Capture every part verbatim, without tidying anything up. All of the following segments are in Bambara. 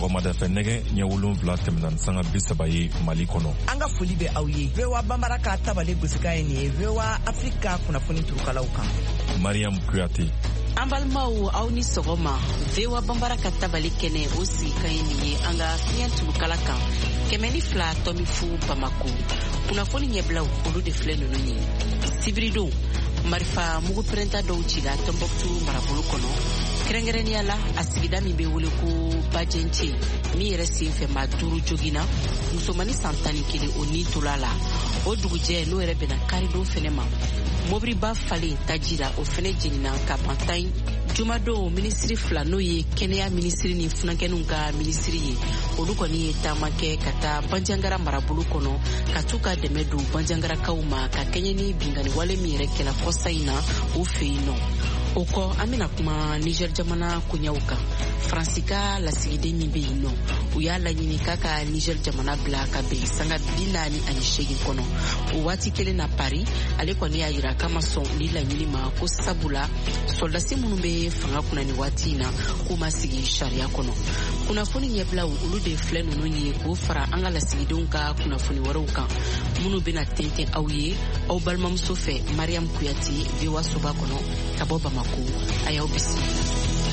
sɔgɔmada fɛ nɛgɛ ɲɛ wolonwula tɛmɛna sanga bi saba ye Mali kɔnɔ. An ka foli bɛ aw ye. V O A Banbara ka tabale gosika ye nin ye V O A Afrika kunnafoni turukalaw kan. Mariam Kuyate. An balimaw aw ni sɔgɔma. V O A Banbara ka tabali kɛnɛ o sigi ka ye nin ye an ka fiɲɛ turukala kan. Kɛmɛ ni fila tɔmi fu Bamako. Kunnafoni ɲɛbilaw olu de filɛ ninnu ye. Sibiridon marifa mugu pɛrɛnta dɔw cila Tɔnbɔkutu marabolo kɔnɔ. Kɛrɛnkɛrɛnnenya la a sigida min bɛ wele ko Bajɛnce min yɛrɛ senfɛ maa duuru joginna musomani san tan ni kelen o ni tola la. O dugujɛ n'o yɛrɛ bɛna karidon fɛnɛ ma. Mobiliba falen tajira o fɛnɛ jenina ka ban tan jumadon minisiri fila n'o ye kɛnɛya minisiri ni funankɛninw ka minisiri ye olu kɔni ye taama kɛ ka taa Banjangara marabolo kɔnɔ ka t'u ka dɛmɛ don Banjangarakaw ma ka kɛɲɛ ni bingani wale min yɛrɛ kɛla kɔsa in na u fɛ yen nɔ. O kɔ an bɛna kuma Niger jamana koɲɛw kan. Faransi ka lasigiden min bɛ yen nɔ u y'a laɲini k'a ka Niger jamana bila ka bɛn sanga bi naani ani seegin kɔnɔ. O waati kelen na Paris ale kɔni y'a jira k'a ma sɔn ni laɲini ma ko sabula soldasi minnu bɛ fanga kunna ni waati in na k'u ma sigi sariya kɔnɔ. Kunnafoni ɲɛbilaw olu de filɛ ninnu ye k'o fara an ka lasigidenw ka kunnafoni wɛrɛw kan minnu bɛna tɛntɛn aw ye aw balimamuso fɛ Mariam Kuyate V O A soba kɔnɔ ka bɔ Bamako. A y'aw bisimila.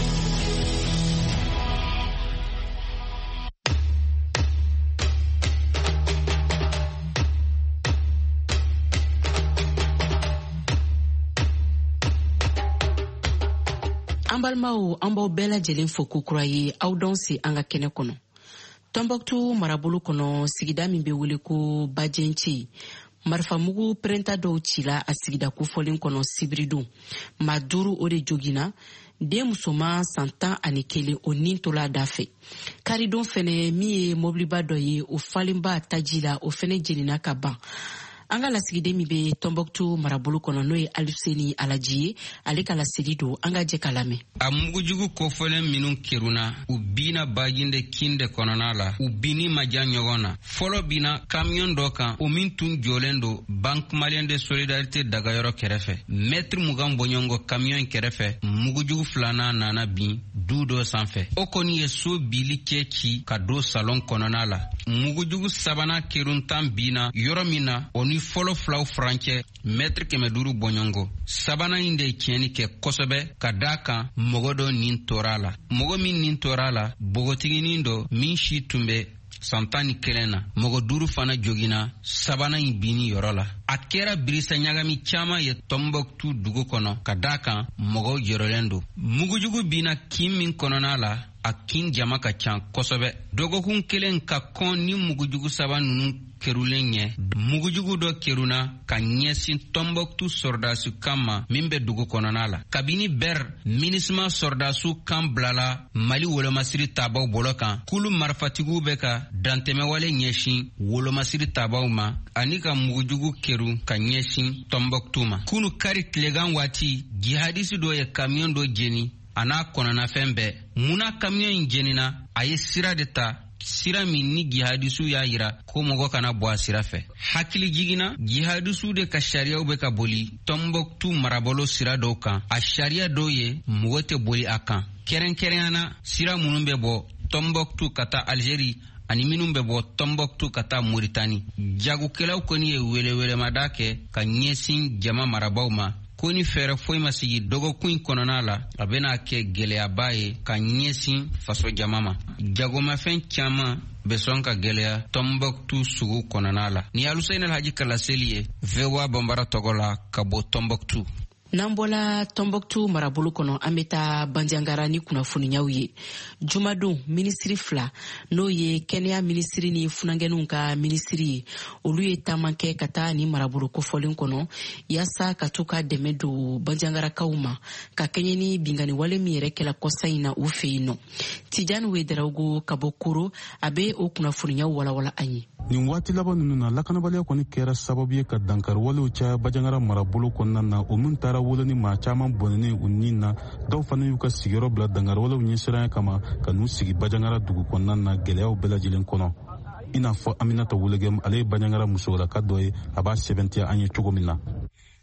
An balimaw an b'aw bɛɛ lajɛlen fo kokura ye aw dɔn se an ka kɛnɛ kɔnɔ. Tɔnbɔkutu marabolo kɔnɔ sigida min bɛ wele ko Bajɛnce marifamugu pɛrɛnta dɔw cila a sigida kofɔlen kɔnɔ Sibiridon maa duuru o de joginna den musoman san tan ani kelen o nin tola da fɛ. Karidon fɛnɛ min ye mobiliba dɔ ye o falenba taji la o fɛnɛ jenina ka ban. An ka lasigiden min bɛ Tɔnbɔkutu marabolo kɔnɔ n'o ye Aluseni Alaji ye ale ka laseli don an ka jɛ ka lamɛn. A mugujugu kofɔlen minnu keruna u bina baginde kinde kɔnɔna la u bini maja ɲɔgɔn na. Fɔlɔ bina kamiyon dɔ kan o min tun jɔlen don Banque Malienne de Solidarité dagayɔrɔ kɛrɛfɛ. Mètre mugan bɔɲɔgɔn kamiyon kɛrɛfɛ mugujugu filanan nana bin du dɔ sanfɛ. O kɔni ye so bili kɛ ci ka don salon kɔnɔna la. Mugujugu sabanan keruntan bina yɔrɔ min na o ni fɔlɔ filaw furancɛ mètre kɛmɛ duuru bɔɲɔgɔn. Sabanan in de ye tiɲɛni kɛ kosɛbɛ ka daa kan mɔgɔ dɔ nin tora la. Mɔgɔ min nin tora la bogotiginin dɔ min si tun bɛ san tan ni kelen na mɔgɔ duuru fana joginna sabanan in binni yɔrɔ la. A kɛra birisa ɲagami caman ye Tɔnbɔkutu dugu kɔnɔ ka daa kan mɔgɔw jɔrɔlen don. Mugujugu binna kin min kɔnɔna la a kin jama ka ca kosɛbɛ. Dɔgɔkun kelen ka kɔn ni mugujugu saba ninnu kerulen ɲɛ mugujugu dɔ keruna ka ɲɛsin Tɔnbɔkutu sɔrɔdasiw kan ma min bɛ dugu kɔnɔna la. Kabini bɛr minisma sɔrɔdasiw kan bilala Mali wolomasiri tabaw bolo kan kulu marifatigiw bɛ ka dantɛmɛwale ɲɛsin wolomasiri tabaw ma ani ka mugujugu keru ka ɲɛsin Tɔnbɔkutu ma. Kunu kari tilegan waati jihadisi dɔ ye kamiyon dɔ jeni a n'a kɔnɔnafɛn bɛɛ. Muna kamiyon in jenina a ye sira de ta sira min ni jihadisu y'a yira ko mɔgɔ kana bɔ a sira fɛ. Hakili jiginna jihadisu de ka sariyaw bɛ ka boli Tɔnbɔkutu marabolo sira dɔw kan. A sariya dɔw ye mɔgɔ tɛ boli a kan. Kɛrɛnkɛrɛnyana sira minnu bɛ bɔ Tɔnbɔkutu ka taa Algérie ani minnu bɛ bɔ Tɔnbɔkutu ka taa Moritani. Jagokɛlaw kɔni ye welewelemada kɛ ka ɲɛsin jama marabaw ma ko ni fɛɛrɛ foyi ma sigi dɔgɔkun in kɔnɔna la a bɛna kɛ gɛlɛyaba ye ka ɲɛsin faso jama ma. Jagomafɛn caman bɛ sɔn ka gɛlɛya Tɔnbɔkutu sugu kɔnɔna la. Ni Aluseni Alhaji Kalaseli ye V O A Banbara tɔgɔ la ka bɔ Tɔnbɔkutu. N'an bɔla Tɔnbɔkutu marabolo kɔnɔ an bɛ taa Banjangara ni kunnafoniyaw ye. Jumadon minisiri fila n'o ye kɛnɛya minisiri ni funankɛninw ka minisiri ye olu ye taama kɛ ka taa ni marabolo kofɔlen kɔnɔ yaasa ka t'u ka dɛmɛ don Banjangarakaw ma ka kɛɲɛ ni bingani wale min yɛrɛ kɛla kɔsa in na u fɛ yen nɔ. Tijani Wederawogo ka bɔ Koro a bɛ o kunnafoniyaw walawala an ye. Nin waati laban ninnu na lakanabaliya kɔni kɛra sababu ye ka dankari walew caya Banjangara marabolo kɔnɔna na o min taara wolo ni maa caman bɔnɛnen u nin na dɔw fana y'u ka sigiyɔrɔ bila dankari walew ɲɛsiranya kama ka n'u sigi Banjangara dugu kɔnɔna na gɛlɛyaw bɛɛ lajɛlen kɔnɔ. I n'a fɔ Aminata Wulegem ale ye Banjangara musolaka dɔ ye a b'a sɛbɛntiya an ye cogo min na.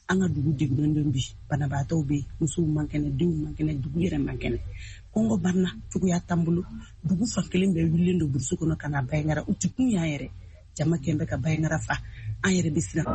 an ka dugu degunnen bi banabaatɔw bɛ musow man kɛnɛ denw man kɛnɛ dugu yɛrɛ man kɛnɛ kɔngɔ banna cogoya t'an bolo dugu fan kelen bɛɛ wulilen don burusi kɔnɔ ka na Bayangara u ti kun y'an yɛrɛ jama kɛn bɛ ka Bayangara fa an yɛrɛ bɛ siran.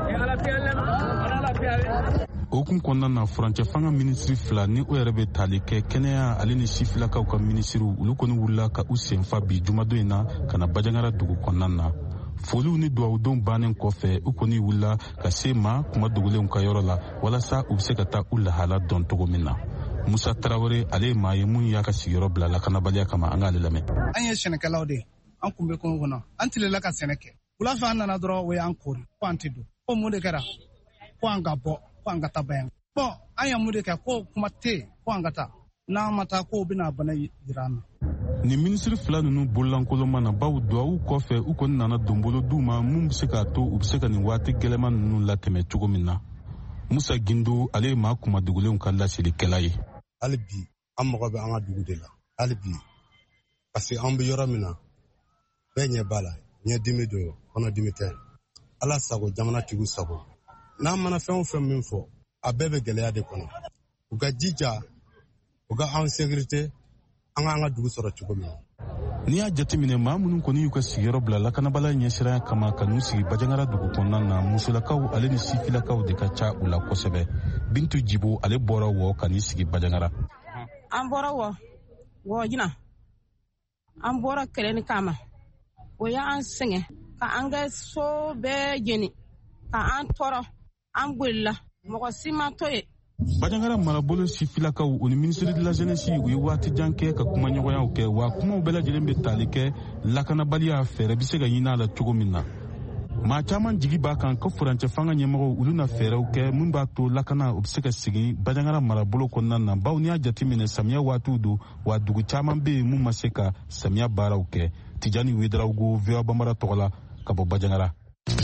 O kun kɔnɔna na furancɛ fanga minisiri fila ni o yɛrɛ bɛ tali kɛ kɛnɛya ale ni sifilakaw ka minisiriw olu kɔni wulila ka u senfa bi jumadon in na ka na Bajangara dugu kɔnɔna na. Foliw ni duwawudenw bannen kɔfɛ u kɔni wulila ka se ma kuma dogolenw ka yɔrɔ la walasa u bɛ se ka taa u lahala dɔn cogo min na. Musa Tarawele ale ye maa ye mun y'a ka sigiyɔrɔ bila lakanabaliya kama an k'ale lamɛn. An ye sɛnɛkɛlaw de an kun bɛ kungo kɔnɔ an tilela ka sɛnɛ kɛ wula fɛ an nana dɔrɔn o y'an kori ko an tɛ don ko mun de kɛra ko an ka bɔ ko an ka taa Bayangara bɔn an ye mun de kɛ ko kuma tɛ ko an ka taa n'an ma taa ko bɛna bana yira an na. Ni minisiri fila ninnu bololankolon mana baw duwawu kɔfɛ u kɔni nana donbolo d'u ma mun bɛ se k'a to u bɛ se ka nin waati gɛlɛman ninnu latɛmɛ cogo min na. Musa Gindo ale ye maa kuma dogolenw ka lasilikɛla ye. Hali bi an mago bɛ an ka dugu de la hali bi parce que an bɛ yɔrɔ min na bɛɛ ɲɛ b'a la ɲɛdimi don kɔnɔdimi tɛ Ala sago jamanatigiw sago n'an mana fɛn o fɛn min fɔ a bɛɛ bɛ gɛlɛya de kɔnɔ u ka jija u ka an sécurité an ka an ka dugu sɔrɔ cogo min na. N'i y'a jateminɛ maa minnu kɔni y'u ka sigiyɔrɔ bila lakanabala ɲɛsiranya kama ka n'u sigi Bajangara dugu kɔnɔna na musolakaw ale ni sifilakaw de ka ca u la kosɛbɛ. Bintu Jibo ale bɔra wɔ ka n'i sigi Bajangara. An bɔra wɔ wɔ jina an bɔra kɛlɛ kama o y'an sɛgɛn ka an ka so bɛɛ jeni ka an tɔɔrɔ an bolila mɔgɔ si ma to ye. Bajangara marabolo sifilakaw o ni ministre de la jeunesse u ye waati jan kɛ ka kuma ɲɔgɔnyaw kɛ wa kumaw bɛɛ lajɛlen bɛ tali kɛ lakanabaliya fɛɛrɛ bɛ se ka ɲini a la cogo min na. Maa caman jigi b'a kan ko furancɛ fanga ɲɛmɔgɔw olu na fɛɛrɛw kɛ mun b'a to lakana u bɛ se ka sigi Bajangara marabolo kɔnɔna na bawo n'i y'a jateminɛ samiya waatiw don wa dugu caman bɛ yen mun ma se ka samiya baaraw kɛ. Tijani Wederawogo V O A Bambara tɔgɔ la ka bɔ Bajangara.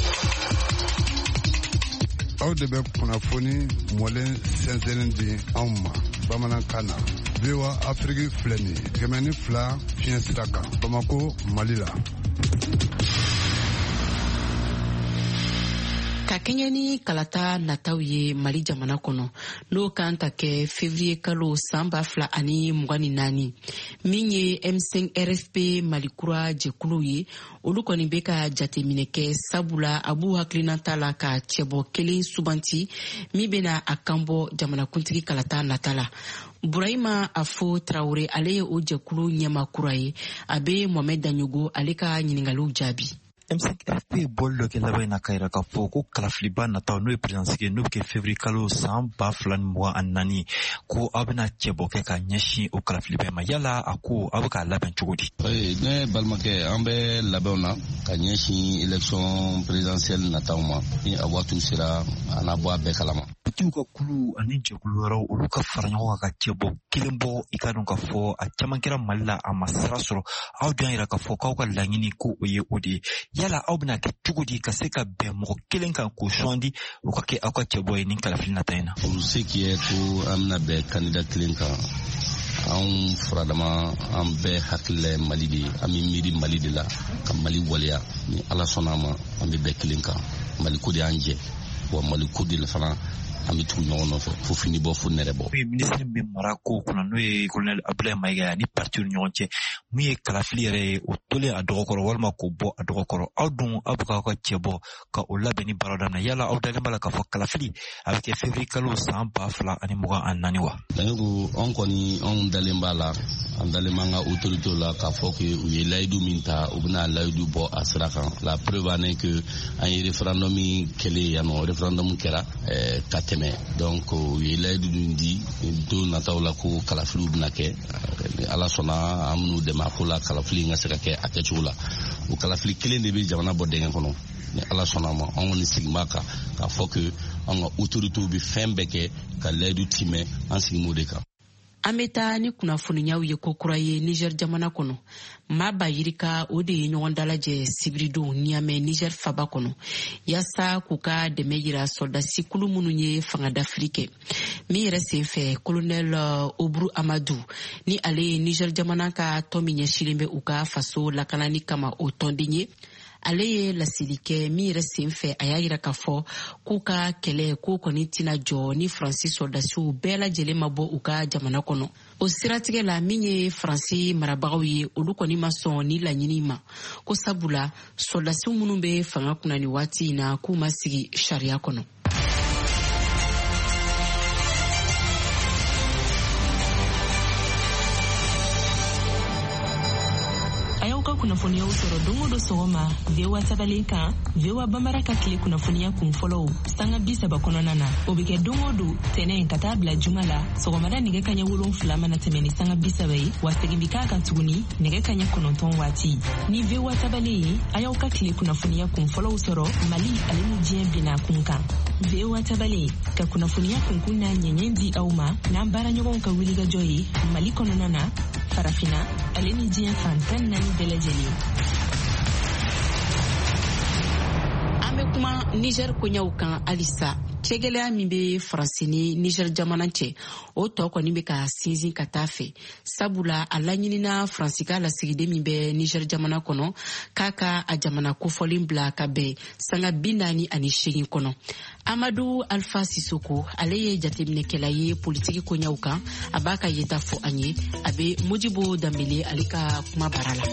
Aw de bɛ kunnafoni mɔlen sɛnsɛnnen di anw ma bamanankan na. V O A Afrique filɛ nin ye kɛmɛ ni fila fiɲɛ sira kan Bamako Mali la. Ka kɛɲɛ ni kalata nataw ye Mali jamana kɔnɔ n'o kan ta kɛ février kalo san ba fila ani mugan ni naani min ye M cinq R F P Mali kura jɛkuluw ye olu kɔni bɛ ka jateminɛ kɛ sabula a b'u hakilinata la ka cɛbɔ kelen subanti min bɛna a kanbɔ jamanakuntigi kalata nata la. Burahima Afo Traoré ale ye o jɛkulu ɲɛma kura ye a bɛ Mohamed Danyogo ale ka ɲininkaliw jaabi. M cinq R F P bɔli dɔ kɛ laban in na ka yira k'a fɔ ko kalafiliba nataw n'o ye présidence ye n'o bɛ kɛ février kalo san ba fila ni mugan ani naani ko aw bɛna cɛbɔ kɛ ka ɲɛsin o kalafiliba ma yala a ko aw bɛ k'a labɛn cogo di. Ne balimakɛ an bɛ labɛnw na ka ɲɛsin élection présidentielle nataw ma ni a waatiw sera a n'a bɔ a bɛɛ kalama. Partiw ka kulu ani jɛkulu wɛrɛw olu ka fara ɲɔgɔn kan ka cɛbɔ kelen bɔ i ka dɔn k'a fɔ a caman kɛra Mali la a ma sira sɔrɔ aw dun y'a yira k'a fɔ k'aw ka laɲini ko o ye o de ye. Yala aw bɛna kɛ cogo di ka se ka bɛn mɔgɔ kelen kan k'o sɔndi o ka kɛ aw ka cɛbɔ ye ni kalafili nata in na. Olu se k'i ye ko an bɛna bɛn candidat kelen kan anw furadama an bɛɛ hakili la Mali de ye an bɛ miiri Mali de la ka Mali waleya ni Ala sɔnna a ma an bɛ bɛn kelen kan Mali ko de y'an jɛ wa Mali ko de la fana an bɛ tugu ɲɔgɔn nɔfɛ fo fini bɔ fo nɛrɛ bɔ. O ye ministre min bɛ mara ko kɔnɔ n'o ye colonel Abdoulaye Mayiga ni parti ni ɲɔgɔn cɛ mun ye kalafili yɛrɛ ye o tolen a dɔgɔkɔrɔ walima k'o bɔ a dɔgɔkɔrɔ aw dun aw bɛ k'aw ka cɛ bɔ ka o labɛn ni baaraw daminɛ yala aw dalen b'a la k'a fɔ kalafili a bɛ kɛ février kalo san ba fila ani mugan ani naani wa. Danyogo anw kɔni anw dalen b'a la an dalen b'an ka autorité la k'a fɔ que u ye layidu min ta u bɛna layidu bɔ a sira kan la preuve en est que an ye référendum min kɛlen yan nɔ référendum kɛra ka tɛmɛ donc u ye layidu min di don nataw la ko kalafiliw bɛna kɛ Ala sɔnna an minnu dɛmɛ a ko la kalafili in ka se ka kɛ a kɛcogo la o kalafili kelen de bɛ jamana bɔ dɛngɛ kɔnɔ ni Ala sɔnna a ma an kɔni sigin b'a kan k'a fɔ que an ka autorités bɛ fɛn bɛɛ kɛ ka layidu timɛ an sigin b'o de kan. An bɛ taa ni kunnafoniyaw ye ko kura ye Niger jamana kɔnɔ maa ba yirika o de ye ɲɔgɔn dalajɛ sibiridon Niamey Niger faba kɔnɔ yaasa k'u ka dɛmɛ yira soldasi kulu minnu ye fangadafili kɛ min yɛrɛ senfɛ colonel Obru Amadou ni ale ye Niger jamana ka tɔn min ɲɛsilen bɛ u ka faso lakanani kama o tɔnden ye ale ye lasili kɛ min yɛrɛ sen fɛ a y'a yira k'a fɔ k'u ka kɛlɛ k'u kɔni tɛna jɔ ni Faransi soldasiw bɛɛ lajɛlen ma bɔ u ka jamana kɔnɔ. O siratigɛ la min ye Faransi marabagaw ye olu kɔni ma sɔn ni laɲini ma ko sabula soldasiw minnu bɛ fanga kunna ni waati in na k'u ma sigi sariya kɔnɔ. Kunnafoniya sɔrɔ don o don sɔgɔma V O A tabalen kan V O A Bambara ka tile kunnafoniya kun fɔlɔw sanga bi saba kɔnɔna na o bɛ kɛ don o don tɛnɛn ka taa bila juma la sɔgɔmada nɛgɛ kaɲɛ wolonfila mana tɛmɛ ni sanga bi saba ye wa segin bi k'a kan tuguni nɛgɛ kaɲɛ kɔnɔntɔn waati ni V O A tabalen ye a y'aw ka tile kunnafoniya kun fɔlɔw sɔrɔ Mali ale ni diɲɛ bɛna kun kan. V O A tabalen ka kunnafoniya kunkun n'a ɲɛɲɛ di aw ma n'an baara ɲɔgɔnw ka wulikajɔ ye Mali kɔnɔna na farafina ale ni diɲɛ fan tan naani bɛɛ lajɛlen. An bɛ kuma Niger koɲɛw kan halisa cɛgɛlɛya min bɛ Faransi ni Niger jamana cɛ o tɔ kɔni bɛ ka sinsin ka taa fɛ sabula a laɲinina Faransi ka lasigiden min bɛ Niger jamana kɔnɔ k'a ka a jamana kofɔlen bila ka bɛn sanga bi naani ani seegin kɔnɔ. Amadu Alpha Sissoko ale ye jateminɛkɛla ye politiki koɲɛw kan a b'a ka yeta fɔ an ye a bɛ Modibo Dambele ale ka kuma bara la.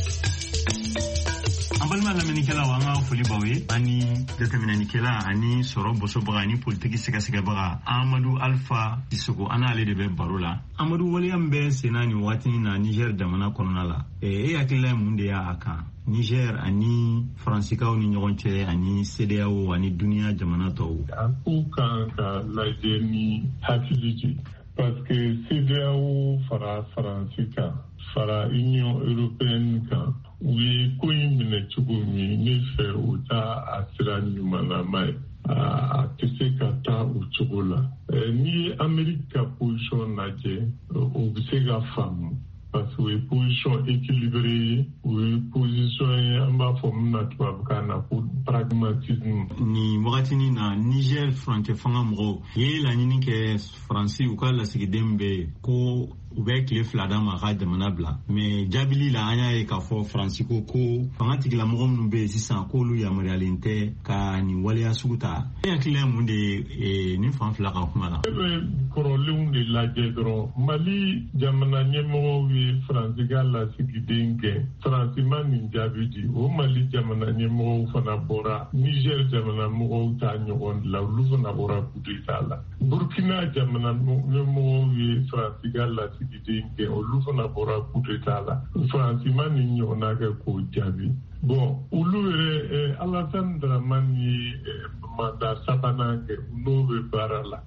An balima lamɛnnikɛlaw an ka foli b'aw ye ani jateminɛnikɛla ani sɔrɔ bosobaga ani politiki sɛgɛsɛgɛbaga Amadu Alpha Sissoko an n'ale de bɛ baro la. Amadu waleya min bɛ senna nin waati na Niger jamana kɔnɔna la e hakilila ye mun de y'a a kan Niger ani Faransikaw ni ɲɔgɔn cɛ ani C D A O ani duniya jamana tɔw. A ko kan ka lajɛ ni hakili jigin parce que C D A O fara Faransi kan fara Union Européenne kan u ye ko in minɛ cogo min ne fɛ u ta a sira ɲumanlama ye a tɛ se ka taa o cogo la n'i ye Amérique ka position lajɛ o bɛ se ka faamu parce que o ye position équilibrée ye o ye position ye an b'a fɔ min na tubabukan na ko pragmatisme. Ni wagatini na Niger furancɛ fanga mɔgɔw ye laɲini kɛ Faransi u ka lasigiden bɛ ko u bɛ tile fila d'a ma ka jamana bila mais jaabili la an y'a ye k'a fɔ Faransi ko ko fanga tigilamɔgɔ minnu bɛ yen sisan k'olu yamaruyalen tɛ ka nin waleya sugu ta. E hakili ye mun de ye nin fan fila ka kuma la? E bɛ kɔrɔlenw de lajɛ dɔrɔn Mali jamana ɲɛmɔgɔw ye Faransi ka lasigiden gɛn Faransi ma nin jaabi di o Mali jamana ɲɛmɔgɔw fana bɔra Niger jamana mɔgɔw ta ɲɔgɔn la olu fana bɔra coup d'état la Burkina jamana ɲɛmɔgɔw ye Faransi ka lasigiden gɛn olu fana bɔra coup d'état la Faransi ma nin ɲɔgɔnna kɛ k'o jaabi. Bon olu yɛrɛ Alassane Dramane ye mandat sabanan kɛ n'o bɛ baara la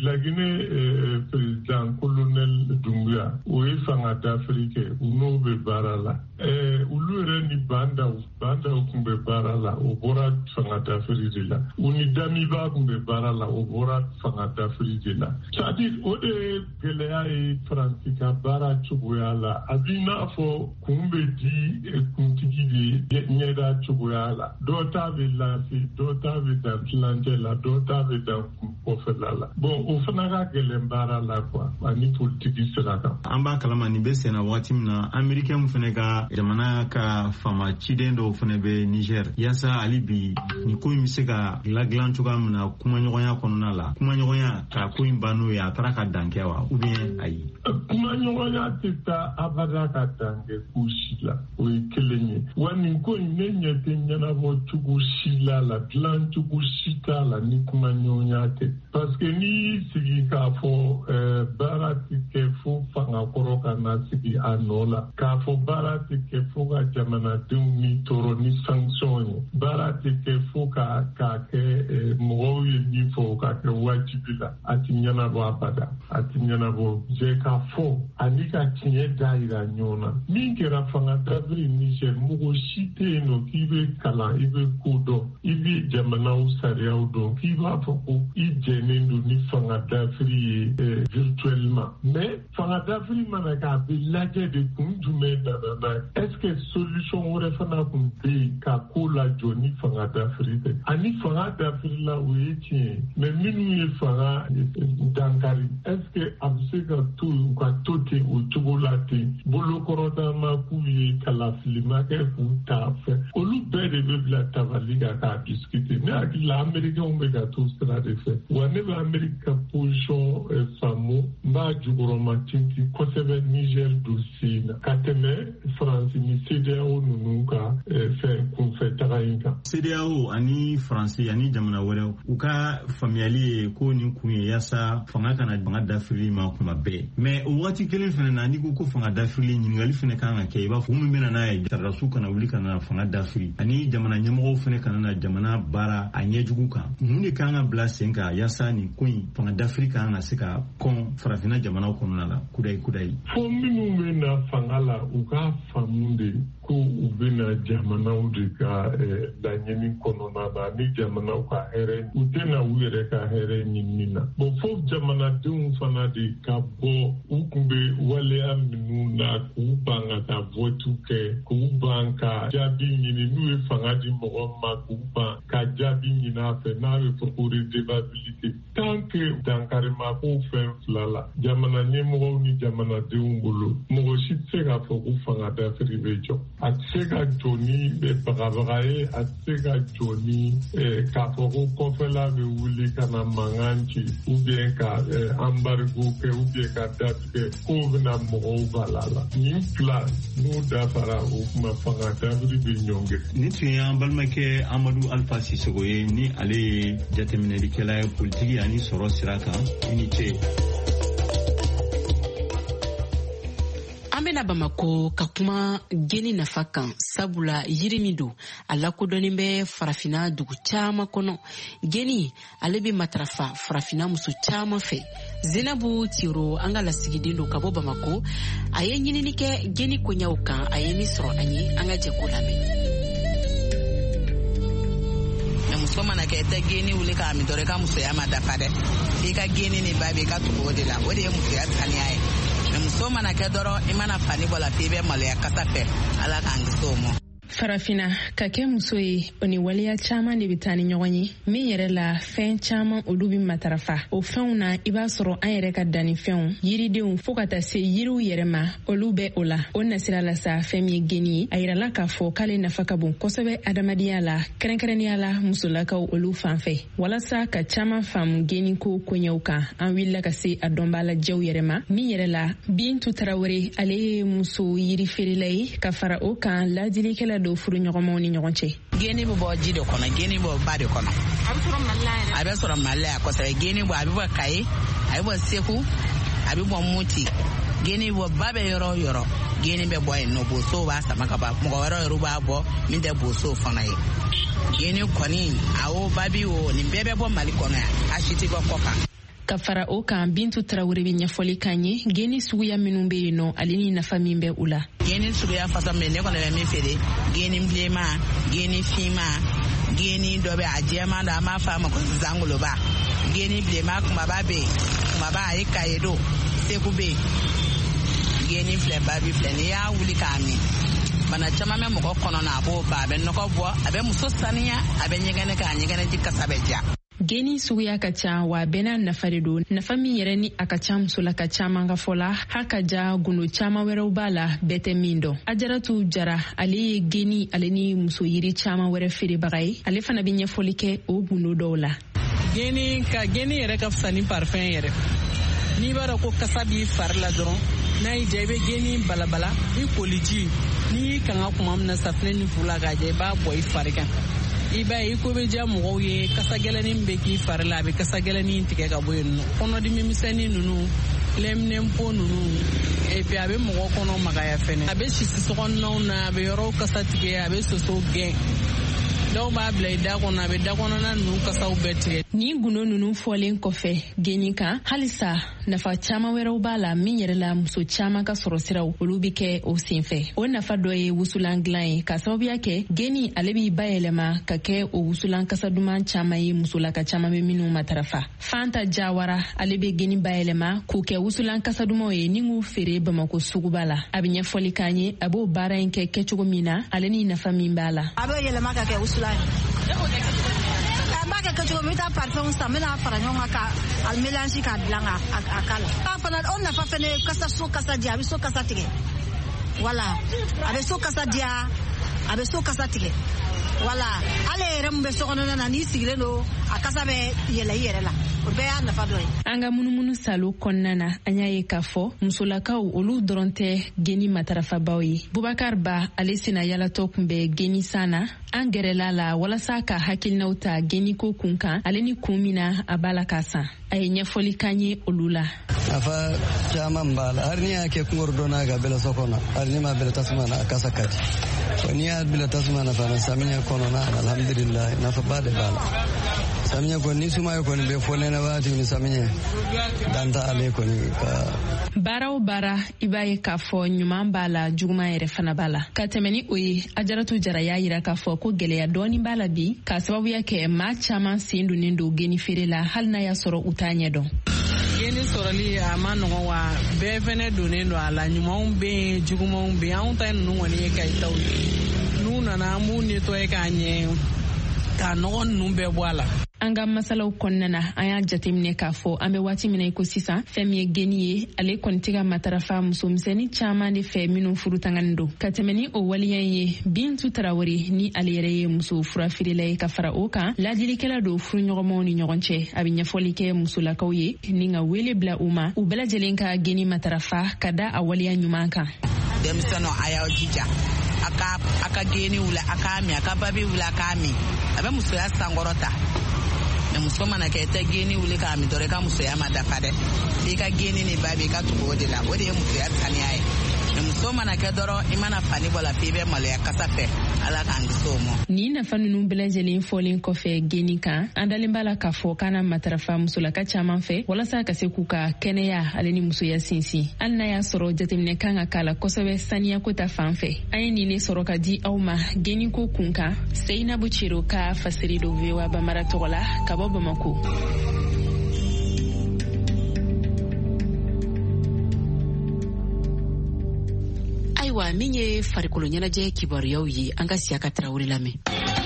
Laginɛ président colonel Doumbouya o ye fanga dafiri kɛ n'o bɛ baara la olu yɛrɛ ni Bandaw Bandaw tun bɛ baara la o bɔra fanga dafiri de la u ni Damiba tun bɛ baara la o bɔra fanga dafiri de la c'est-à-dire o de ye gɛlɛya ye Faransi ka baara cogoya la a b'i n'a fɔ kun bɛ di kuntigi de ɲɛda cogoya la dɔw ta bɛ lase dɔw ta bɛ dan tilancɛ la dɔw ta bɛ dan kɔfɛla la bon o fana ka gɛlɛn baara la quoi ani politiki sira kan. An b'a kalama nin bɛ senna waati min na Américain fana ka jamana ka fama ciden dɔw fana bɛ Niger yaasa hali bi nin ko in bɛ se ka ladilan cogoya min na kumaɲɔgɔnya kɔnɔna la kumaɲɔgɔnya ka ko in ban n'o ye a taara ka dan kɛ wa ou bien ayi? Kumaɲɔgɔnya tɛ taa abada ka dan kɛ ko si la o ye kelen ye wa nin ko in ne ɲɛ tɛ ɲɛnabɔ cogo si la la dilan cogo si t'a la ni kumaɲɔgɔnya tɛ parce que n'i y'i sigi k'a fɔ baara tɛ kɛ fo fangakɔrɔ ka na sigi a nɔ la k'a fɔ baara tɛ kɛ fo ka jamanadenw ni tɔɔrɔ ni sanction ye baara tɛ kɛ fo ka k'a kɛ mɔgɔw ye min fɔ ka kɛ wajibi la a tɛ ɲɛnabɔ abada a tɛ ɲɛnabɔ jɛ k'a fɔ ani ka tiɲɛ da yira ɲɔgɔn na min kɛra fanga dafiri Niger mɔgɔ si tɛ yen nɔ k'i bɛ kalan i bɛ ko dɔn i bɛ jamanaw sariyaw dɔn k'i b'a fɔ ko i jɛnen don ni fanga dafiri ye virtuellement mais fanga dafiri mana kɛ a bɛ lajɛ de kun jumɛn nana n'a ye est-ce que solution wɛrɛ fana kun bɛ yen ka ko lajɔ ni fanga dafiri tɛ ani fanga dafiri la o ye tiɲɛ mais minnu ye fanga dankari est-ce que a bɛ se ka to u ka to ten o cogo la ten bolokɔrɔdama k'u ye kalafilimakɛ k'u ta fɛ olu bɛɛ bɛɛ de bɛ bila tabali kan k'a discuter ne hakili la américains bɛ ka t'o sira de fɛ wa ne bɛ Amérique ka position faamu n b'a jukɔrɔma tinti kosɛbɛ Niger dossier in na ka tɛmɛ France ni C D A O ninnu ka fɛn kunfɛ taga in kan. C D A O ani France ani jamana wɛrɛw u ka faamuyali ye ko nin kun ye yaasa fanga kana fanga dafiri ma kuma bɛɛ mais o waati kelen fana na ni ko ko fanga dafiri ɲininkali fana kan ka kɛ i b'a fɔ mun bɛna n'a ye sarasiw kana wuli kana fanga dafiri ani jamana ɲɛmɔgɔw fana kana na jamana baara a ɲɛjugu kan mun de kan ka bila sen kan yaasa nin ko in fanga dafiri kan ka se ka kɔn farafinna jamanaw kɔnɔna la kudayi kudayi. fo minnu bɛ na fanga la u ka faamu de ko u bɛna jamanaw de ka laɲini kɔnɔna na ni jamanaw ka hɛrɛ u tɛna u yɛrɛ ka hɛrɛ ɲini na bon fo jamanadenw fana de ka bɔ u kun bɛ waleya minnu na k'u ban ka taa votu kɛ k'u ban ka jaabi ɲini n'u ye fanga di mɔgɔ ma k'u ban ka jaabi ɲini a fɛ n'a bɛ fɔ ko redevabilité tant que dankarima ko fɛn fila la jamana ɲɛmɔgɔw ni jamanadenw bolo mɔgɔ si tɛ se k'a fɔ ko fanga dafiri bɛ jɔ a tɛ se ka jɔ ni bagabaga ye a tɛ se ka jɔ ni k'a fɔ ko kɔfɛla bɛ wuli ka na mankan ci ou bien ka embargo kɛ ou bien ka datigɛ k'o bɛna mɔgɔw bala la nin fila n'u dafara o kuma fanga dafiri bɛ ɲɔngɛ. Nin tun ye an balimakɛ Amadu Alpha Sisoko ye ni ale ye jateminɛlikɛla ye politiki ani sɔrɔ sira kan i ni ce. An bena Bamako ka kuma geni nafa kan sabula yiri min don a lakodɔnnen bɛ farafina dugu caman kɔnɔ. Geni ale bɛ matarafa farafina muso caman fɛ. Zenabu Tiro an ka lasigiden don ka bɔ Bamako a ye ɲinini kɛ geni koɲaw kan a ye min sɔrɔ an ye an ka jɛko lamɛn. Muso mana kɛ i tɛ geni wuli k'a min dɔrɔn i ka musoya ma dafa dɛ i ka geni ni ba bɛ i ka tugu o de la o de ye musoya saniya ye mɛ muso mana kɛ dɔrɔn i mana fani bɔ la f'i bɛ maloya kasa fɛ ala k'an kisi o ma. Farafina ka kɛ muso ye o ni waleya caman de bɛ taa ni ɲɔgɔn ye min yɛrɛ la fɛn caman olu bɛ matarafa o fɛnw na i b'a sɔrɔ an yɛrɛ ka dannifɛnw yiridenw fo ka taa se yiriw yɛrɛ ma olu bɛ o la o nasira la sa fɛn min ye geni ye a yirala k'a fɔ k'ale nafa ka bon kosɛbɛ adamadenya la kɛrɛnkɛrɛnnenya la musolakaw olu fan fɛ walasa ka caman faamu geni ko koɲɛw kan an wulila ka se a dɔnbalajɛw yɛrɛ ma min yɛrɛ la Bintu Tarawele ale ye muso yirifeerela ye ka fara o kan ladilikɛla do furu ɲɔgɔnmaw ni ɲɔgɔn cɛ. Geni bɛ bɔ ji de kɔnɔ geni bɛ ba de kɔnɔ a bɛ sɔrɔ Mali la yan kosɛbɛ geni bɔ a bɛ bɔ Kayi a bɛ bɔ Segu a bɛ bɔ Moti geni bɔ ba bɛ yɔrɔ o yɔrɔ geni bɛ bɔ yen nɔ bosow b'a sama ka ban mɔgɔ wɛrɛ yɛrɛ b'a bɔ min tɛ bosow fana ye geni kɔni awo babi o nin bɛɛ bɛ bɔ Mali kɔnɔ yan a si tɛ bɔ kɔ kan. Ka fara o kan Bintu Tarawele bɛ ɲɛfɔli kan ye geni suguya minnu bɛ yen nɔ ale ni nafa min bɛ u la. Geni suguya fasa min ne kɔni bɛ min feere geni bilenman geni finman geni dɔ bɛ a jɛman dɔ an b'a fɔ a ma ko zangoloba geni bilenman kumaba bɛ yen kumaba a ye kaye don segu bɛ yen geni filɛ babi filɛ n'i y'a wuli k'a min bana caman bɛ mɔgɔ kɔnɔ na a b'o ba a bɛ nɔgɔ bɔ a bɛ muso saniya a bɛ ɲɛgɛnɛ k'a ɲɛgɛnɛ ji kasa bɛ ja. Geni suguya ka ca wa bɛɛ n'a nafa de don nafa min yɛrɛ ni a ka ca muso la ka caman ka fɔ la ha ka ja gundo caman wɛrɛw b'a la bɛɛ tɛ min dɔn. Ajaratu Jara ale ye geni ale ni muso yiri caman wɛrɛ feerebaga ye ale fana bɛ ɲɛfɔli kɛ o gundo dɔw la. Geni ka geni yɛrɛ ka fisa ni parfɛn yɛrɛ n'i b'a dɔn ko kasa b'i fari la dɔrɔn n'a y'i diya i bɛ geni balabala i koliji n'i kan ka kuma min na safinɛ ni fu la k'a jɛ i b'a bɔ i fari kan. I b'a ye i ko bɛ diya mɔgɔw ye kasa gɛlɛnin bɛ k'i fari la a bɛ kasa gɛlɛnin tigɛ ka bɔ yen nɔ kɔnɔdimi misɛnnin ninnu lɛminɛnpo ninnu et puis a bɛ mɔgɔ kɔnɔ magaya fɛnɛ a bɛ sisi sokɔnɔnaw na a bɛ yɔrɔw kasa tigɛ a bɛ soso gɛn dɔw b'a bila i da kɔnɔ a bɛ da kɔnɔna ninnu kasaw bɛɛ tigɛ. Ni gundo ninnu fɔlen kɔfɛ geni kan halisa nafa caman wɛrɛw b'a la min yɛrɛ la muso caman ka sɔrɔ siraw olu bɛ kɛ o senfɛ o nafa dɔ ye wusulan dilan ye ka sababuya kɛ geni ale b'i bayɛlɛma ka kɛ o wusulan kasa duman caman ye musolaka caman bɛ minnu matarafa. Fanta Jawara ale bɛ geni bayɛlɛma k'u kɛ wusulan kasa dumanw ye ni k'u feere Bamako suguba la a bɛ ɲɛfɔli k'an ye a b'o baara in kɛ kɛcogo min na ale ni nafa min b'a la. A bɛ yɛlɛma ka kɛ wusulan a b'a kɛ kɛcogo min i taa parfɛnw san n bɛna fara ɲɔgɔn kan k'a mélange k'a dilan a k'a la. Fana o nafa fana ye kasa so kasa di a bɛ so kasa tigɛ wala a bɛ so kasa di a bɛ so kasa tigɛ wala ale yɛrɛ mun bɛ sokɔnɔna na n'i sigilen don a kasa bɛ yɛlɛ i yɛrɛ la o bɛɛ y'a nafa dɔ ye. An ka munumunu salo kɔnɔna na an y'a ye k'a fɔ musolakaw olu dɔrɔn tɛ geni matarafabaw ye. Bubakar Ba ale sena yalatɔ kun bɛ geni san na an gɛrɛla la walasa ka hakilinaw ta geni ko kun kan ale ni kun min na a b'a la k'a san. A ye ɲɛfɔli kan ye olu la. Nafa caman b'a la hali ni y'a kɛ kungoro dɔ n'a ka bɛlɛ so kɔnɔ hali ni ma bɛlɛ tasuma na a kasa ka di. N'i y'a bɛlɛ tasuma na fana samiya kɔnɔna alhamdulillah nafaba de b'a la. Samiya kɔni ni suma ye kɔni bɛ fɔ nɛnɛ waati ni samiya danta ale kɔni ka. Baara o baara i b'a ye k'a fɔ ɲuman b'a la juguman yɛrɛ fana b'a la. Ka tɛmɛ ni o ye Ajaratu Jara y'a yira k'a fɔ ko gɛlɛya dɔɔni b'a la bi k'a sababuya kɛ maa caman sen donnen don geni feere la hali n'a y'a sɔrɔ u t'a ɲɛ dɔn. Geni sɔrɔli a ma nɔgɔ wa bɛɛ fɛnɛ donnen don a la ɲumanw bɛ yen jugumanw bɛ yen anw ta ninnu kɔni ye kayitaw ye n'u nana an b'u nettoyer k'a ɲɛ k'a nɔgɔ ninnu bɛɛ bɔ a la. An ka masalaw kɔnɔna na an y'a jateminɛ k'a fɔ an bɛ waati min na i ko sisan fɛn min ye geni ye ale kɔni tɛ ka matarafa musomisɛnnin caman de fɛ minnu furutangani don. Ka tɛmɛ ni o waleya ye Bintu Tarawele ni ale yɛrɛ ye muso furafeerela ye ka fara o kan ladilikɛla don furuɲɔgɔnmaw ni ɲɔgɔn cɛ a bɛ ɲɛfɔli kɛ musolakaw ye ni ka wele bila u ma u bɛɛ lajɛlen ka geni matarafa ka da a waleya ɲuman kan. Denmisɛnninw a y'aw jija a ka a ka geni wuli a k'a min a ka babi wuli a k'a min a bɛ musoya sankɔrɔta. Muso mana kɛ tɛ geni wuli k'a min dɔrɔn i ka musoya ma dafa dɛ i ka geni ni babi i ka tugu o de la o de ye musoya saniya ye muso mana kɛ dɔrɔn i mana fani bɔ la f'i bɛ maloya kasa fɛ ala k'an kisi o ma. Ni nafa ninnu bɛɛ lajɛlen fɔlen kɔfɛ geni kan an dalen b'a la k'a fɔ k'an na matarafa musolaka caman fɛ walasa ka se k'u ka kɛnɛya ale ni musoya sinsin hali n'a y'a sɔrɔ jateminɛ kan ka k'a la kosɛbɛ saniya ko ta fan fɛ an ye nin ne sɔrɔ ka di aw ma geni ko kun kan Seinabu Ciro ka fasiri do V O A Bambara tɔgɔ la ka bɔ Bamako. Ayiwa min ye farikolo ɲɛnajɛ kibaruyaw ye an ka Siyaka Tarawele lamɛn.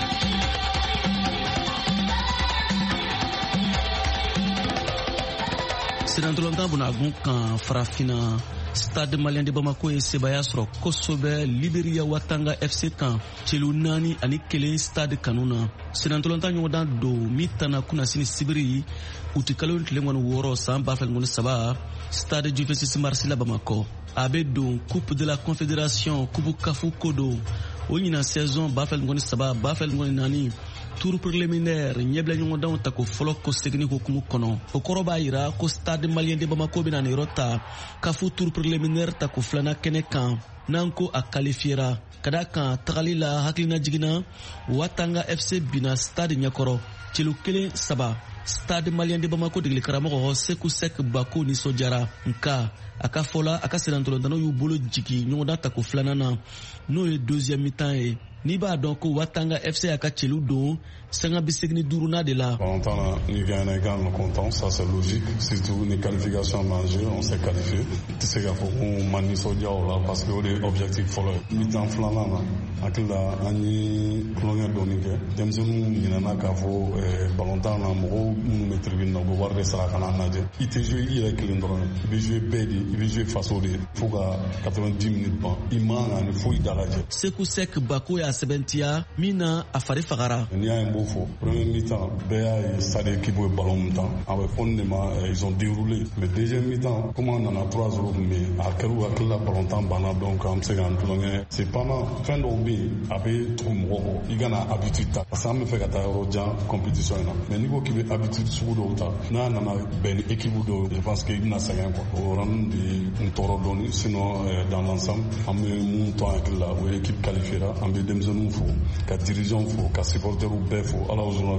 Senatolontan Bunagun kan farafina Stade Malien de Bamako ye sebaya sɔrɔ kosɛbɛ Liberiya Watanga F C kan celu naani ani kelen stade kanuna. Senatolontan ɲɔgɔndan don min tana kunasini sibiri u tɛ kalo tile kɔni wɔɔrɔ san ba fila ni saba Stade Juventus Marsila Bamako. A bɛ don Coupe de la Confédération Coupe Kafu ko don o ɲinan saison ba fila ni saba ba fila ni naani tour préliminaire ɲɛbila ɲɔgɔndanw ta ko fɔlɔ ko segini hukumu kɔnɔ o kɔrɔ b'a yira ko Stade Malien de Bamako bɛna nin yɔrɔ ta Kafu tour préliminaire ta ko filanan kɛnɛ kan n'an ko a qualifiera ka da kan tagali la hakilina jiginna Watanga F C bina Stade ɲɛkɔrɔ celu kelen saba. Stade Malien de Bamako degeli karamɔgɔ Seku Sek Bako nisɔndiyara nka a ka fɔla a ka senatolontannaw y'u bolo jigi ɲɔgɔndan ta ko filanan na n'o ye deuxième mi-temps ye. N'i b'a dɔn ko Watanga F C a ka celu don sanga bi segini duurunan de la. On entend ni gagné et gagne content, ça c'est logique. Surtout les qualifications en jeu, on s'est qualifié. Tu sais qu'il faut qu'on manie sodia là parce que les objectifs follow. Mi-temps flanant là, akila ani kolonga donike. Demzonu yinana kafo ballon temps na mo mu tribune na bo warde sara kana naje. Il te joue il est kilindron. Il veut jouer bedi, il veut jouer face au dé. Faut qu'à quatre-vingt-dix minutes pas. Il manque il faut y dalaje. Seku Sek Bako ya sebentia mina afari fagara. Premier mi-temps, B A et Stade qui jouent ballon mi-temps. Avec fondement, ils ont déroulé. Mais deuxième mi-temps, comment on en a trois euros, mais à Kerou, à Kela, ballon temps, bana, donc, comme c'est un peu c'est pendant fin d'obé, après trop moro, il y a une habitude. Ça me fait qu'à ta compétition. Mais niveau qui veut habitude sur l'autre, n'a n'a ben équipe de, je pense qu'il y a cinq quoi. Au rang de un taureau donné, sinon, dans l'ensemble, on met mon temps avec la, où l'équipe qualifiera, on met des zones faux, qu'à dirigeant faux, qu'à supporter ou bête faux.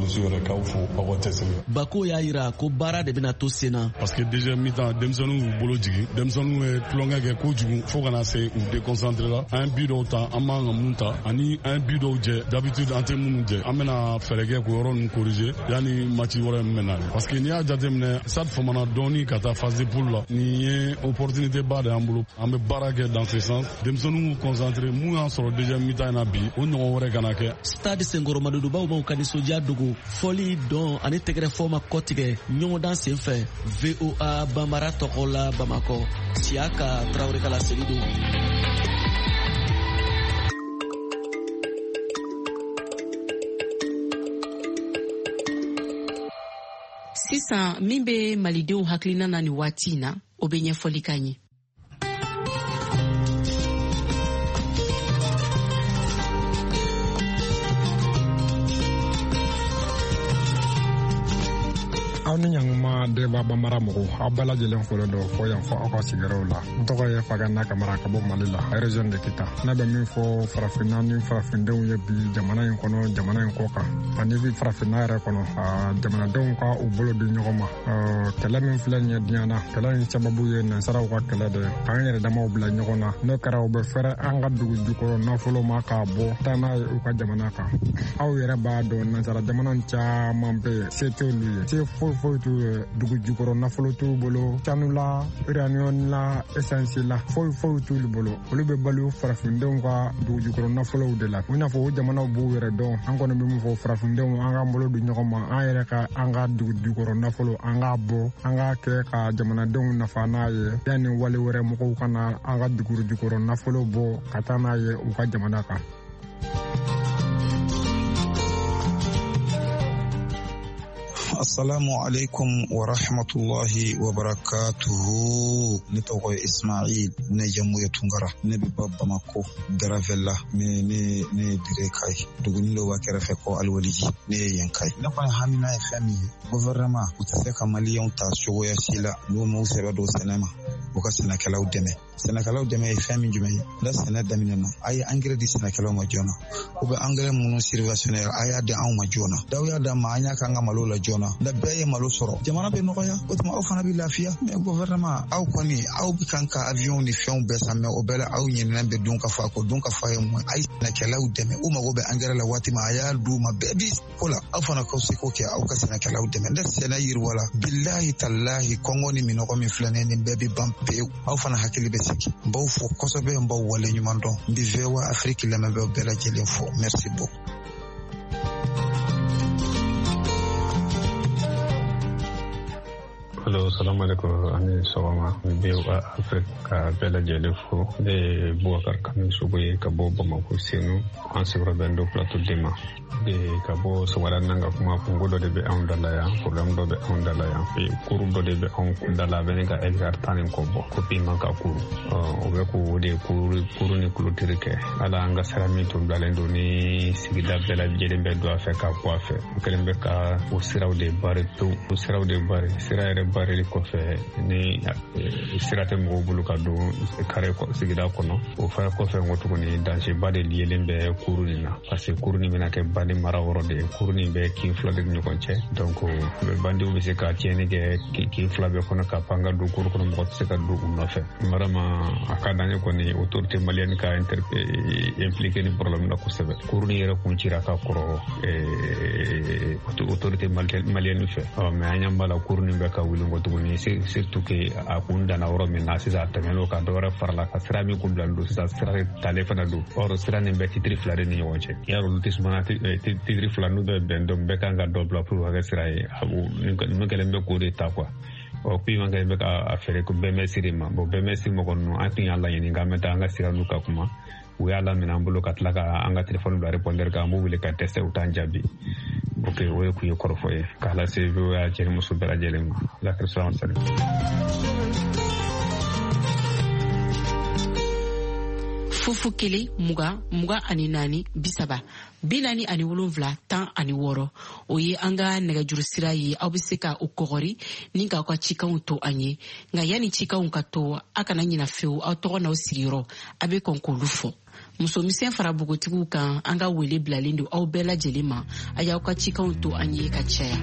Bako y'a yira ko baara de bɛna to sen na. Parce que déjà mi-temps denmisɛnninw bolo jigin denmisɛnninw ye tulonkɛ kɛ kojugu fo kana se u déconcentré la an bi dɔw ta an b'an ka mun ta ani an bi dɔw jɛ d'habitude an tɛ minnu jɛ an bɛna fɛɛrɛ kɛ k'o yɔrɔ ninnu corriger yanni match wɛrɛ min bɛ na parce que n'i y'a jateminɛ stade famana dɔɔni ka taa phase de poule la nin ye opportunité ba de y'an bolo an bɛ baara kɛ dans ce sens denmisɛnninw concentré mun y'an sɔrɔ déjà mi-temps in na bi o ɲɔgɔn wɛrɛ kana kɛ. Stade Senkɔrɔ Madodobaw m'u ka nisɔndiya dogo fɔli dɔn ani tɛgɛrɛfɔ ma kɔtigɛ ɲɔgɔndan sen fɛ V O A Bambara tɔgɔ la Bamakɔ Siyaka Tarawele ka laseli don. sisan min be malidenw hakilina na ni waati na o be ɲɛfɔli kan ye. aw ni ɲanguma deba bamara mɔgɔw aw bɛɛ lajɛlen fɔlɔ dɔ fɔ yan fɔ aw ka sigiyɔrɔw la. N tɔgɔ ye Fagana Kamara ka bɔ Mali la région de Kita. Ne bɛ min fɔ farafinna ni farafindenw ye bi jamana in kɔnɔ jamana in kɔ kan ani bi farafinna yɛrɛ kɔnɔ jamanadenw ka u bolo di ɲɔgɔn ma. Kɛlɛ min filɛ nin ye diɲɛ na kɛlɛ in sababu ye nansaraw ka kɛlɛ de k'an yɛrɛ damaw bila ɲɔgɔn na. N'o kɛra u bɛ fɛrɛ an ka dugu jukɔrɔ nafolo ma k'a bɔ taa n'a ye u ka jamana kan. Aw yɛrɛ b'a dɔn nansara jamana caman bɛ yen se t'olu ye se foyi foyi t'u ye dugu jukɔrɔ nafolo t'u bolo sanu la uranium la essence la foyi foyi t'olu bolo olu bɛ balo farafindenw ka dugu jukɔrɔ nafolow de la. I n'a fɔ o jamanaw b'u yɛrɛ dɔn an kɔni bɛ min fɔ farafindenw an k'an bolo di ɲɔgɔn ma an yɛrɛ ka an ka dugu jukɔrɔ nafolo an k'a bɔ an k'a kɛ ka jamanadenw nafa n'a ye yanni wale wɛrɛ mɔgɔw kana an ka dugu jukɔrɔ nafolo bɔ ka taa n'a ye u ka jamana kan. Assalamu alaikum wa rahmatullahi wa barakatuhu. Ne tɔgɔ ye Ismail ne jamu ye Tunkara ne bɛ ba Bamako Garavella ne ne ne dire kai duguni lo wa kɛrɛfɛ ko Alwaliji ne ye yen kai. Ne kɔni hamina ye fɛn min ye gouvernement u tɛ se ka maliyɛnw ta cogoya si la n'u m'u sɛbɛ don sɛnɛ ma u ka sɛnɛkɛlaw dɛmɛ. Sɛnɛkɛlaw dɛmɛ ye fɛn min jumɛn ye la sɛnɛ daminɛ na a ye engrais di sɛnɛkɛlaw ma joona u bɛ engrais minnu subventionné a y'a di anw ma joona daw y'a d'a ma an y'a k'an ka malo la joona na bɛɛ ye malo sɔrɔ jamana bɛ nɔgɔya o tuma aw fana bɛ lafiya mais gouvernement aw kɔni aw bɛ kan ka avion ni fɛnw bɛɛ san mais o bɛɛ la aw ɲinɛnen bɛ dun ka fa ko dun ka fa ye mun a ye sɛnɛkɛlaw dɛmɛ u mago bɛ engrais la waati ma a y'a d'u ma bɛɛ bi ko la aw fana k'aw se k'o kɛ aw ka sɛnɛkɛlaw dɛmɛ ne sɛnɛ yiriwala bilahi talahi kɔngɔ ni minɔgɔ min filɛ nin nin bɛɛ bɛ ban pewu aw fana hakili bɛ sigi n b'aw fo kosɛbɛ n b'aw wale ɲuman dɔn n bɛ V O A Afrique lamɛnbaaw bɛɛ lajɛlen fo merci beaucoup. Hello, salamu alaikum ani sɔgɔma V O A Afrique ka bɛɛ lajɛlen fo ne ye Boubacar Kami Sogo ye ka bɔ Bamako Senu an sigiyɔrɔ bɛn do plateau Dema ka bɔ Sogora nan ka kuma kungo dɔ de bɛ anw da la yan problème dɔ bɛ anw da la yan kuru dɔ de bɛ anw kun da la a bɛ ne ka hectare tan ni kɔ bɔ ko bin man ka kuru o bɛ k'o de kuru kuru ni kulotiri kɛ ala an ka sira min tun bilalen don ni sigida bɛɛ lajɛlen bɛ don a fɛ ka bɔ a fɛ o kɛlen bɛ ka o siraw de bari pewu o siraw de bari sira yɛrɛ barili kɔfɛ ni sira tɛ mɔgɔw bolo ka don kare sigida kɔnɔ o fɛnɛ kɔfɛ ngo tuguni danseba de yelen bɛ kuru nin na parce que kuru nin bɛna kɛ bandi mara wɔrɔ de kuru nin bɛ kin fila de ni ɲɔgɔn cɛ donc bandiw bɛ se ka tiɲɛni kɛ kin fila bɛɛ kɔnɔ ka pan ka don kuru kɔnɔ mɔgɔ tɛ se ka don u nɔfɛ marama a ka d'an ye kɔni autorité malienne ka impliqué ni problème na kosɛbɛ kuru nin yɛrɛ kun cira ka kɔrɔ autorité malienne fɛ mais an y'an b'a la kuru nin bɛ ka wuli ngo tuguni surtout que a kun danna yɔrɔ min na sisan a tɛmɛn'o ka dɔ wɛrɛ farala ka sira min kun bilalen don sisan sira talen fana don or sira nin bɛ titiri fila de ni ɲɔgɔn cɛ yarɔ olu tɛ sumana titiri fila n'u bɛ bɛn dɔn bɛɛ kan ka dɔ bila pour ka kɛ sira ye ninnu kɛlen bɛ k'o de ta quoi ɔ puis man kɛlen bɛ ka fɛɛrɛ ko bɛɛ mɛ siri ma bon bɛɛ mɛ siri mɔgɔ ninnu an tun y'a laɲini k'an bɛ taa an ka sira n'u ka kuma u y'a laminɛ an bolo ka tila ka an ka telefɔni bila répondeur kan an b'u wele ka tɛsɛ u t'an jaabi ok o ye kun ye kɔrɔfɔ ye k'a lase V O A jɛnimuso bɛɛ lajɛlen ma lakirisalan sali fufu kelen mugan mugan ani naani bisaba bi naani ani wolonwula tan ani wɔɔrɔ o ye an ka nɛgɛjuru sira ye aw bɛ se ka o kɔgɔri ni k'aw ka cikanw to an ye nka yanni cikanw ka to a kana ɲina fewu aw tɔgɔ n'aw sigiyɔrɔ a bɛ kɔn k'olu fɔ musomisɛn fara bogotigiw kan an ka wele bilalen don aw bɛɛ lajɛlen ma a y'aw ka cikanw to an ye ka caya.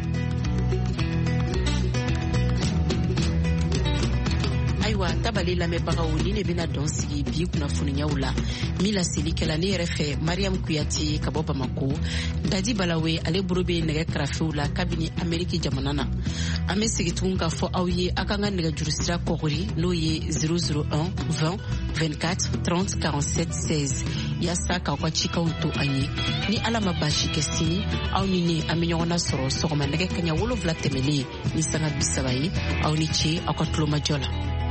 ayiwa tabale lamɛnbagaw ni ne bɛna dɔn sigi bi kunnafoniyaw la min laselikɛla ne yɛrɛ fɛ mariam kuyate ka bɔ bamako dadi balawe ale bolo bɛ nɛgɛ karafew la kabini ameriki jamana na an bɛ sigi tugun ka fɔ aw ye aw kan ka nɛgɛjuru sira kɔgɔri n'o ye zéro zéro un vingt vingt-quatre trente quarante-sept seize yasa k'aw ka cikaw to an ye ni ala ma baasi kɛ sini aw ni ne an bɛ ɲɔgɔn na sɔrɔ sɔgɔma nɛgɛ kaɲa wolonwula tɛmɛlen ni sanga bisaba ye aw ni ce aw ka tulomajɔ la.